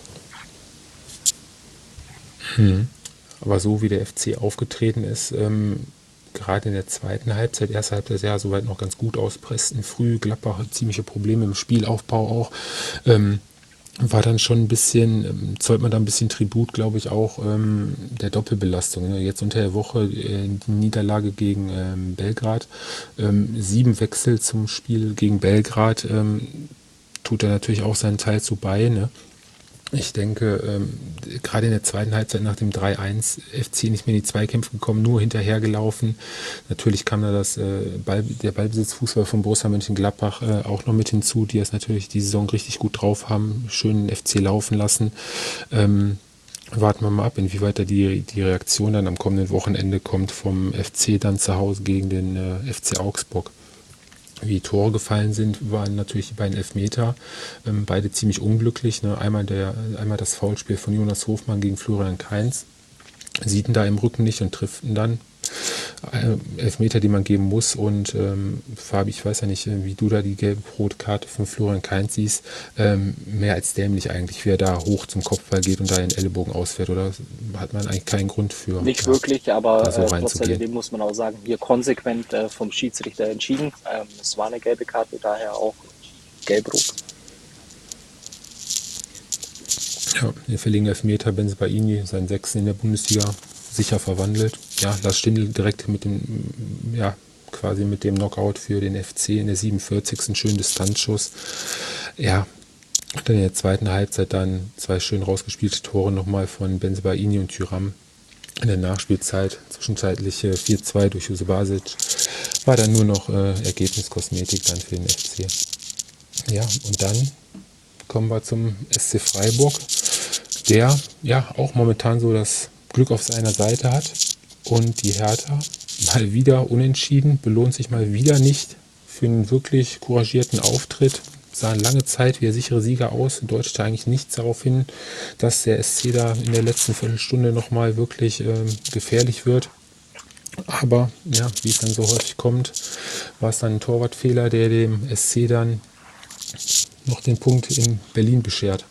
Aber so wie der FC aufgetreten ist, gerade in der zweiten Halbzeit, erste Halbzeit ja soweit noch ganz gut aus, Preston früh, Gladbach hat ziemliche Probleme im Spielaufbau auch, war dann schon ein bisschen, zollt man da ein bisschen Tribut, glaube ich, auch der Doppelbelastung. Ne? Jetzt unter der Woche die Niederlage gegen Belgrad, 7 Wechsel zum Spiel gegen Belgrad, tut er natürlich auch seinen Teil zu bei, ne? Ich denke, gerade in der zweiten Halbzeit nach dem 3-1 FC nicht mehr in die Zweikämpfe gekommen, nur hinterhergelaufen. Natürlich kam da der Ballbesitzfußball von Borussia Mönchengladbach auch noch mit hinzu, die es natürlich die Saison richtig gut drauf haben, schön den FC laufen lassen. warten wir mal ab, inwieweit da die Reaktion dann am kommenden Wochenende kommt vom FC dann zu Hause gegen den FC Augsburg. Wie die Tore gefallen sind, waren natürlich die beiden Elfmeter, beide ziemlich unglücklich. Ne? Einmal das Foulspiel von Jonas Hofmann gegen Florian Kainz, sieht ihn da im Rücken nicht und trifft ihn dann. Elfmeter, die man geben muss. Und Fabi, ich weiß ja nicht, wie du da die gelb-rote Karte von Florian Kainz siehst, mehr als dämlich eigentlich, wie er da hoch zum Kopfball geht und da den Ellenbogen ausfährt, oder hat man eigentlich keinen Grund für? Nicht wirklich, aber da so trotz alledem muss man auch sagen, hier konsequent vom Schiedsrichter entschieden. Es war eine gelbe Karte, daher auch gelb-rot. Ja, den verlegen Elfmeter, Bensebaini, seinen 6. in der Bundesliga, sicher verwandelt. Ja, Lars Stindl direkt mit dem, quasi mit dem Knockout für den FC in der 47. Einen schönen Distanzschuss. Ja, und dann in der zweiten Halbzeit dann 2 schön rausgespielte Tore nochmal von Bensebaini und Thuram. In der Nachspielzeit, zwischenzeitlich 4-2 durch Josip Basic, war dann nur noch Ergebniskosmetik dann für den FC. Ja, und dann kommen wir zum SC Freiburg, der ja auch momentan so das Glück auf seiner Seite hat, und die Hertha mal wieder unentschieden, belohnt sich mal wieder nicht für einen wirklich couragierten Auftritt, sah lange Zeit wie der sichere Sieger aus, deutete eigentlich nichts darauf hin, dass der SC da in der letzten Viertelstunde nochmal wirklich gefährlich wird. Aber ja, wie es dann so häufig kommt, war es dann ein Torwartfehler, der dem SC dann noch den Punkt in Berlin beschert.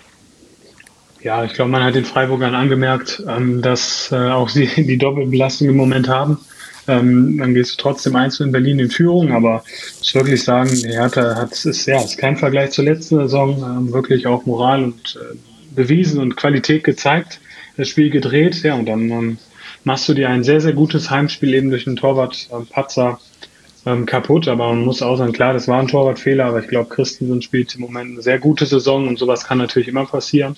Ja, ich glaube, man hat den Freiburgern angemerkt, dass auch sie die Doppelbelastung im Moment haben. Dann gehst du trotzdem 1 in Berlin in Führung, aber ich muss wirklich sagen, die Hertha ist kein Vergleich zur letzten Saison, wirklich auch Moral und bewiesen und Qualität gezeigt, das Spiel gedreht, ja, und dann machst du dir ein sehr, sehr gutes Heimspiel eben durch den Torwart Patzer kaputt, aber man muss auch sagen, klar, das war ein Torwartfehler, aber ich glaube, Christensen spielt im Moment eine sehr gute Saison und sowas kann natürlich immer passieren.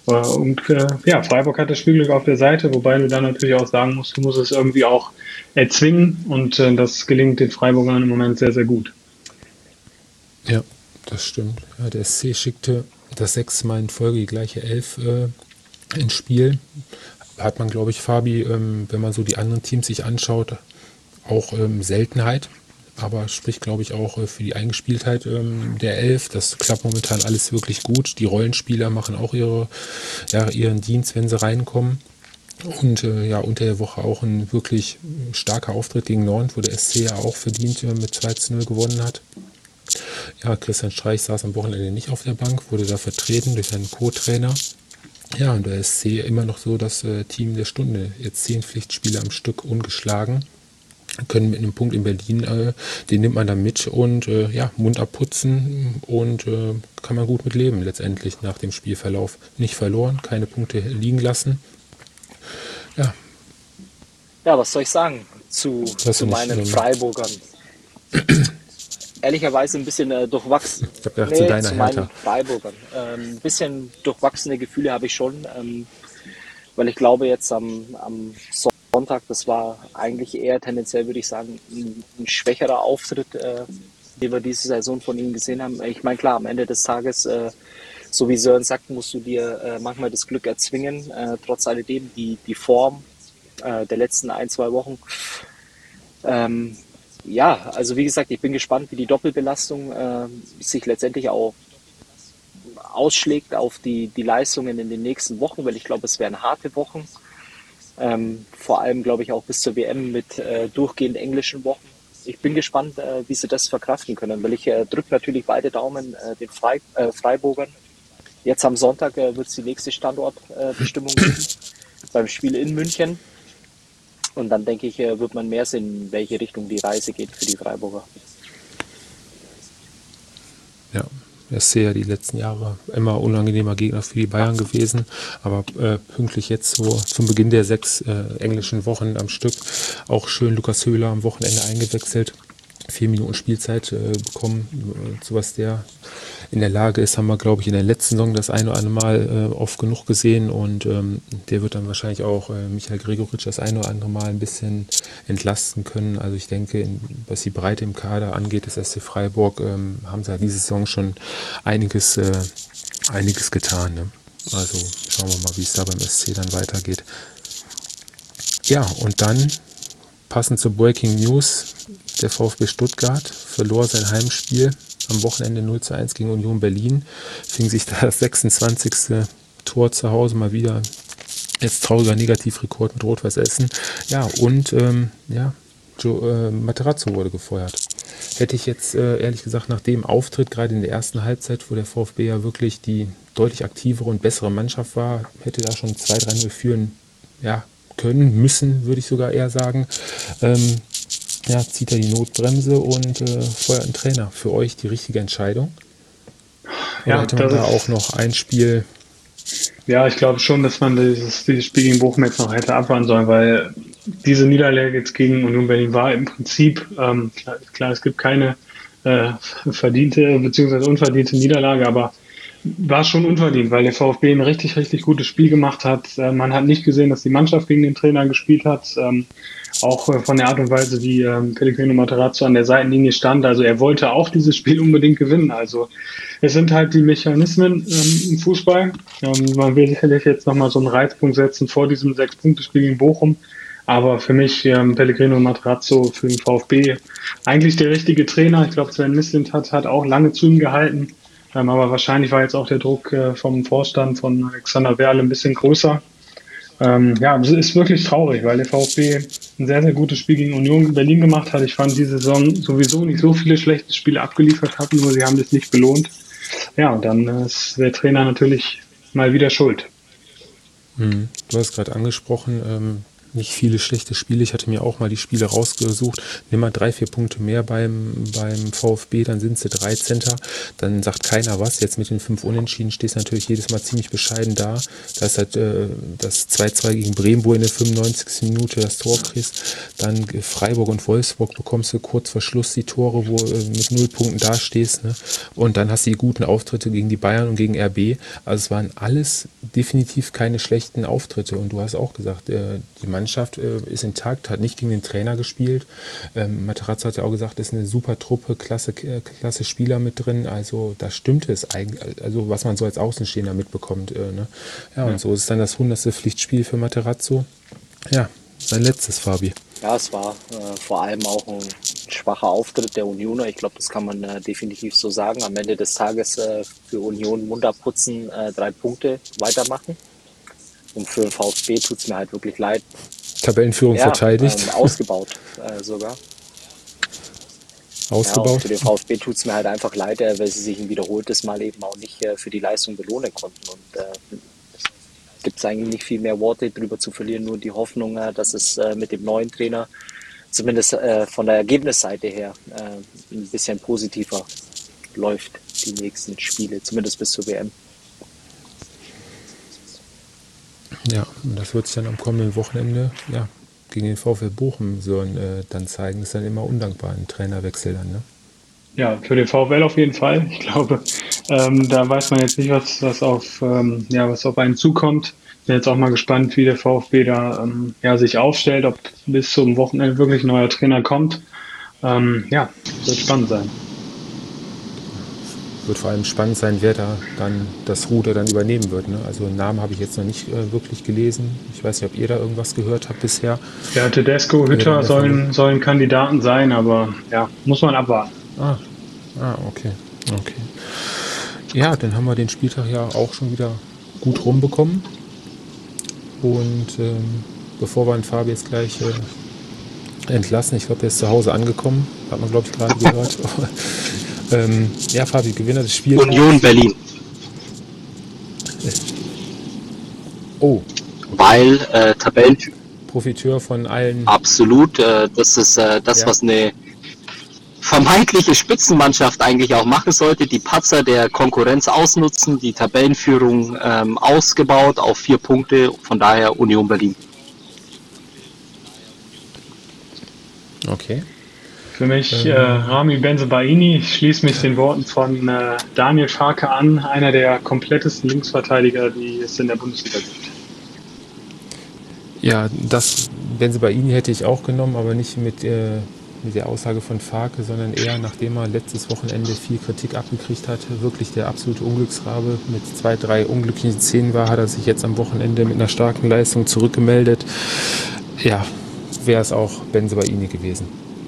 Freiburg hat das Spielglück auf der Seite, wobei du dann natürlich auch sagen musst, du musst es irgendwie auch erzwingen, und das gelingt den Freiburgern im Moment sehr, sehr gut. Ja, das stimmt. Ja, der SC schickte das 6. Mal in Folge die gleiche 11 ins Spiel. Hat man, glaube ich, Fabi, wenn man so die anderen Teams sich anschaut, auch Seltenheit. Aber spricht, glaube ich, auch für die Eingespieltheit der 11. Das klappt momentan alles wirklich gut. Die Rollenspieler machen auch ihren Dienst, wenn sie reinkommen. Und unter der Woche auch ein wirklich starker Auftritt gegen Nantes, wo der SC ja auch verdient mit 2-0 gewonnen hat. Ja, Christian Streich saß am Wochenende nicht auf der Bank, wurde da vertreten durch seinen Co-Trainer. Ja, und der SC immer noch so das Team der Stunde. Jetzt 10 Pflichtspiele am Stück ungeschlagen. Können mit einem Punkt in Berlin, den nimmt man dann mit und Mund abputzen und kann man gut mit leben letztendlich nach dem Spielverlauf. Nicht verloren, keine Punkte liegen lassen. Ja. Ja, was soll ich sagen zu meinen Freiburgern? Ehrlicherweise ein bisschen durchwachsen. Ich habe gedacht, zu deiner zu Hertha. meinen Freiburgern. Ein bisschen durchwachsene Gefühle habe ich schon, weil ich glaube, jetzt am Sonntag, das war eigentlich eher tendenziell, würde ich sagen, ein schwächerer Auftritt, den wir diese Saison von ihm gesehen haben. Ich meine, klar, am Ende des Tages, so wie Sören sagt, musst du dir manchmal das Glück erzwingen. Trotz alledem, die Form der letzten 1-2 Wochen. Also wie gesagt, ich bin gespannt, wie die Doppelbelastung sich letztendlich auch ausschlägt auf die Leistungen in den nächsten Wochen, weil ich glaube, es werden harte Wochen. Vor allem, glaube ich, auch bis zur WM mit durchgehend englischen Wochen. Ich bin gespannt, wie sie das verkraften können, weil ich drücke natürlich beide Daumen den Freiburgern. Jetzt am Sonntag wird es die nächste Standortbestimmung geben beim Spiel in München. Und dann, denke ich, wird man mehr sehen, in welche Richtung die Reise geht für die Freiburger. Ja. Er ist ja die letzten Jahre immer unangenehmer Gegner für die Bayern gewesen, aber pünktlich jetzt so zum Beginn der 6 englischen Wochen am Stück auch schön Lukas Höhler am Wochenende eingewechselt. 4 Minuten Spielzeit bekommen, zu was der in der Lage ist, haben wir, glaube ich, in der letzten Saison das eine oder andere Mal oft genug gesehen, und der wird dann wahrscheinlich auch Michael Gregoritsch das eine oder andere Mal ein bisschen entlasten können. Also ich denke, was die Breite im Kader angeht, des SC Freiburg, haben sie ja diese Saison schon einiges getan. Ne? Also schauen wir mal, wie es da beim SC dann weitergeht. Ja, und dann, passend zur Breaking News, der VfB Stuttgart verlor sein Heimspiel am Wochenende 0:1 gegen Union Berlin, fing sich da das 26. Tor zu Hause mal wieder. Jetzt trauriger Negativrekord mit Rot-Weiß Essen. Ja, und Materazzo wurde gefeuert. Hätte ich jetzt ehrlich gesagt nach dem Auftritt, gerade in der ersten Halbzeit, wo der VfB ja wirklich die deutlich aktivere und bessere Mannschaft war, hätte da schon 2-3-0 führen können, müssen, würde ich sogar eher sagen. Zieht er die Notbremse und feuert einen Trainer. Für euch die richtige Entscheidung? Oder hätte man da auch noch ein Spiel... Ja, ich glaube schon, dass man dieses Spiel gegen Bochum jetzt noch hätte abwarten sollen, weil diese Niederlage jetzt gegen Union Berlin war im Prinzip, klar, es gibt keine verdiente bzw. unverdiente Niederlage, aber war schon unverdient, weil der VfB ein richtig, richtig gutes Spiel gemacht hat. Man hat nicht gesehen, dass die Mannschaft gegen den Trainer gespielt hat. Auch von der Art und Weise, wie Pellegrino Matarazzo an der Seitenlinie stand. Also er wollte auch dieses Spiel unbedingt gewinnen. Also es sind halt die Mechanismen im Fußball. Man will sicherlich jetzt nochmal so einen Reizpunkt setzen vor diesem 6-Punkte-Spiel gegen Bochum. Aber für mich Pellegrino Matarazzo für den VfB eigentlich der richtige Trainer. Ich glaube, Sven Mislintat hat auch lange zu ihm gehalten. Aber wahrscheinlich war jetzt auch der Druck vom Vorstand von Alexander Werle ein bisschen größer. Es ist wirklich traurig, weil der VfB ein sehr, sehr gutes Spiel gegen Union Berlin gemacht hat. Ich fand, diese Saison sowieso nicht so viele schlechte Spiele abgeliefert hat, nur sie haben das nicht belohnt. Ja, und dann ist der Trainer natürlich mal wieder schuld. Du hast gerade angesprochen, nicht viele schlechte Spiele. Ich hatte mir auch mal die Spiele rausgesucht. Nimm mal 3-4 Punkte mehr beim VfB, dann sind sie 13. Dann sagt keiner was. Jetzt mit den 5 Unentschieden stehst du natürlich jedes Mal ziemlich bescheiden da. Da ist halt das 2-2 gegen Bremen, wo in der 95. Minute das Tor kriegst. Dann Freiburg und Wolfsburg bekommst du kurz vor Schluss die Tore, wo mit 0 Punkten dastehst. Ne? Und dann hast du die guten Auftritte gegen die Bayern und gegen RB. Also es waren alles definitiv keine schlechten Auftritte. Und du hast auch gesagt, die Mannschaft ist intakt, hat nicht gegen den Trainer gespielt. Materazzo hat ja auch gesagt, ist eine super Truppe, klasse Spieler mit drin. Also da stimmte es eigentlich, also was man so als Außenstehender mitbekommt. Ne? Und so ist es dann das 100. Pflichtspiel für Materazzo. Ja, sein letztes, Fabi. Ja, es war vor allem auch ein schwacher Auftritt der Unioner. Ich glaube, das kann man definitiv so sagen. Am Ende des Tages für Union Mund abputzen, 3 Punkte weitermachen. Und für den VfB tut es mir halt wirklich leid. Tabellenführung verteidigt. Ausgebaut sogar. Ausgebaut. Ja, für den VfB tut es mir halt einfach leid, weil sie sich ein wiederholtes Mal eben auch nicht für die Leistung belohnen konnten. Und gibt es eigentlich nicht viel mehr Worte drüber zu verlieren, nur die Hoffnung, dass es mit dem neuen Trainer zumindest von der Ergebnisseite her ein bisschen positiver läuft, die nächsten Spiele, zumindest bis zur WM. Ja, und das wird sich dann am kommenden Wochenende gegen den VfL Bochum dann zeigen. Das ist dann immer undankbar, ein Trainerwechsel dann, ne? Ja, für den VfL auf jeden Fall. Ich glaube, da weiß man jetzt nicht, was auf einen zukommt. Bin jetzt auch mal gespannt, wie der VfB da sich aufstellt, ob bis zum Wochenende wirklich ein neuer Trainer kommt. Wird spannend sein. Wird vor allem spannend sein, wer da dann das Ruder dann übernehmen wird. Ne? Also einen Namen habe ich jetzt noch nicht wirklich gelesen. Ich weiß nicht, ob ihr da irgendwas gehört habt bisher. Ja, Tedesco, Hütter sollen Kandidaten sein, aber ja, muss man abwarten. Okay. Ja, dann haben wir den Spieltag ja auch schon wieder gut rumbekommen. Und bevor wir den Fabi jetzt gleich entlassen, ich glaube, der ist zu Hause angekommen, hat man, glaube ich, gerade gehört. Fabi, Gewinner des Spiels. Union Berlin. Weil Profiteur von allen. Absolut. Das ist was eine vermeintliche Spitzenmannschaft eigentlich auch machen sollte. Die Patzer der Konkurrenz ausnutzen, die Tabellenführung ausgebaut auf 4 Punkte. Von daher Union Berlin. Okay. Für mich Rami Bensebaini. Ich schließe mich den Worten von Daniel Farke an, einer der komplettesten Linksverteidiger, die es in der Bundesliga gibt. Ja, das Bensebaini hätte ich auch genommen, aber nicht mit mit der Aussage von Farke, sondern eher, nachdem er letztes Wochenende viel Kritik abgekriegt hat, wirklich der absolute Unglücksrabe mit 2, 3 unglücklichen Szenen war, hat er sich jetzt am Wochenende mit einer starken Leistung zurückgemeldet. Ja, wäre es auch Bensebaini gewesen.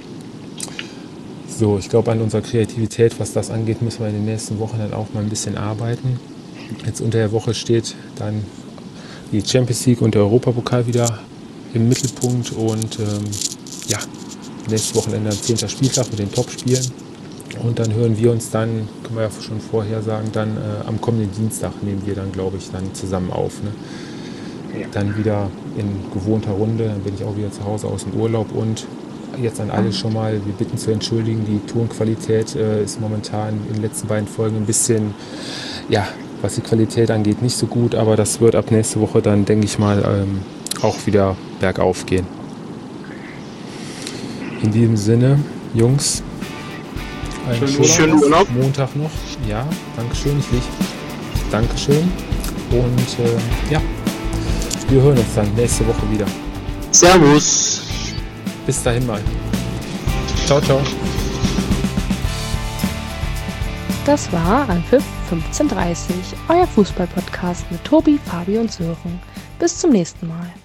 So, ich glaube, an unserer Kreativität, was das angeht, müssen wir in den nächsten Wochen dann auch mal ein bisschen arbeiten. Jetzt unter der Woche steht dann die Champions League und der Europapokal wieder im Mittelpunkt und nächstes Wochenende am 10. Spieltag mit den Topspielen. Und dann hören wir uns dann, können wir ja schon vorher sagen, dann am kommenden Dienstag nehmen wir dann, glaube ich, dann zusammen auf. Ne? Ja. Dann wieder in gewohnter Runde, dann bin ich auch wieder zu Hause aus dem Urlaub und jetzt an alle schon mal, wir bitten zu entschuldigen, die Tonqualität ist momentan in den letzten beiden Folgen ein bisschen, was die Qualität angeht, nicht so gut, aber das wird ab nächste Woche dann, denke ich mal, auch wieder bergauf gehen. In diesem Sinne, Jungs, einen schönen Urlaub. Montag noch. Ja, Dankeschön. Dankeschön. Und wir hören uns dann nächste Woche wieder. Servus. Bis dahin mal. Ciao, ciao. Das war Anpfiff 15:30, euer Fußball-Podcast mit Tobi, Fabi und Sören. Bis zum nächsten Mal.